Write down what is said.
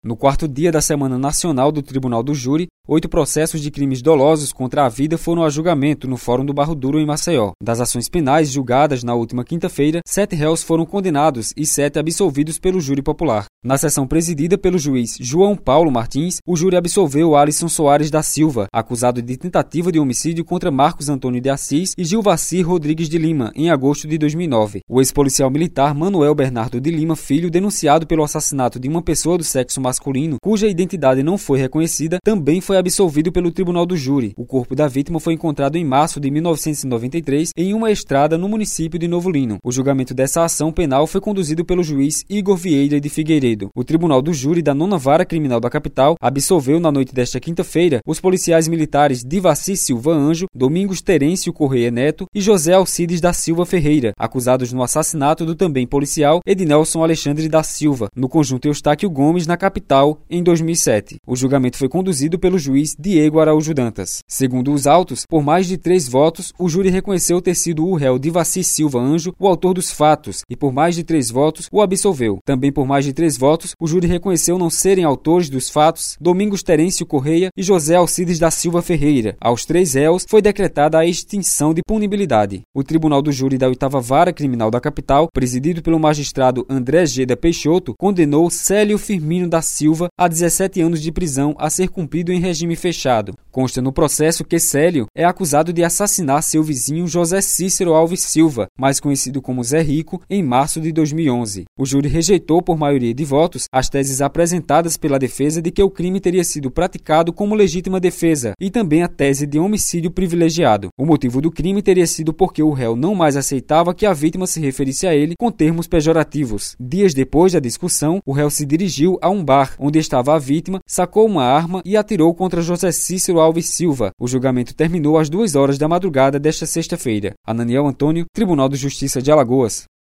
No quarto dia da Semana Nacional do Tribunal do Júri, 8 processos de crimes dolosos contra a vida foram a julgamento no Fórum do Barro Duro, em Maceió. Das ações penais julgadas na última quinta-feira, 7 réus foram condenados e 7 absolvidos pelo júri popular. Na sessão presidida pelo juiz João Paulo Martins, o júri absolveu Alisson Soares da Silva, acusado de tentativa de homicídio contra Marcos Antônio de Assis e Gilvacir Rodrigues de Lima, em agosto de 2009. O ex-policial militar Manuel Bernardo de Lima Filho, denunciado pelo assassinato de uma pessoa do sexo masculino, cuja identidade não foi reconhecida, também foi absolvido pelo Tribunal do Júri. O corpo da vítima foi encontrado em março de 1993 em uma estrada no município de Novo Lino. O julgamento dessa ação penal foi conduzido pelo juiz Igor Vieira de Figueiredo. O Tribunal do Júri da 9ª Vara Criminal da capital absolveu na noite desta quinta-feira os policiais militares Divaci Silva Anjo, Domingos Terêncio Correia Neto e José Alcides da Silva Ferreira, acusados no assassinato do também policial Ednelson Alexandre da Silva, no conjunto Eustáquio Gomes, na capital, em 2007. O julgamento foi conduzido pelo juiz Diego Araújo Dantas. Segundo os autos, por mais de 3 votos, o júri reconheceu ter sido o réu Divaci Silva Anjo o autor dos fatos e por mais de 3 votos o absolveu. Também por mais de 3 votos, o júri reconheceu não serem autores dos fatos Domingos Terêncio Correia e José Alcides da Silva Ferreira. Aos 3 réus foi decretada a extinção de punibilidade. O Tribunal do Júri da 8ª Vara Criminal da capital, presidido pelo magistrado André Geda Peixoto, condenou Célio Firmino da Silva a 17 anos de prisão a ser cumprido em regime fechado. Consta no processo que Célio é acusado de assassinar seu vizinho José Cícero Alves Silva, mais conhecido como Zé Rico, em março de 2011. O júri rejeitou por maioria de votos as teses apresentadas pela defesa de que o crime teria sido praticado como legítima defesa e também a tese de homicídio privilegiado. O motivo do crime teria sido porque o réu não mais aceitava que a vítima se referisse a ele com termos pejorativos. Dias depois da discussão, o réu se dirigiu a um bar onde estava a vítima, sacou uma arma e atirou contra José Cícero Alves Silva. O julgamento terminou às 2 horas da madrugada desta sexta-feira. Ananiel Antônio, Tribunal de Justiça de Alagoas.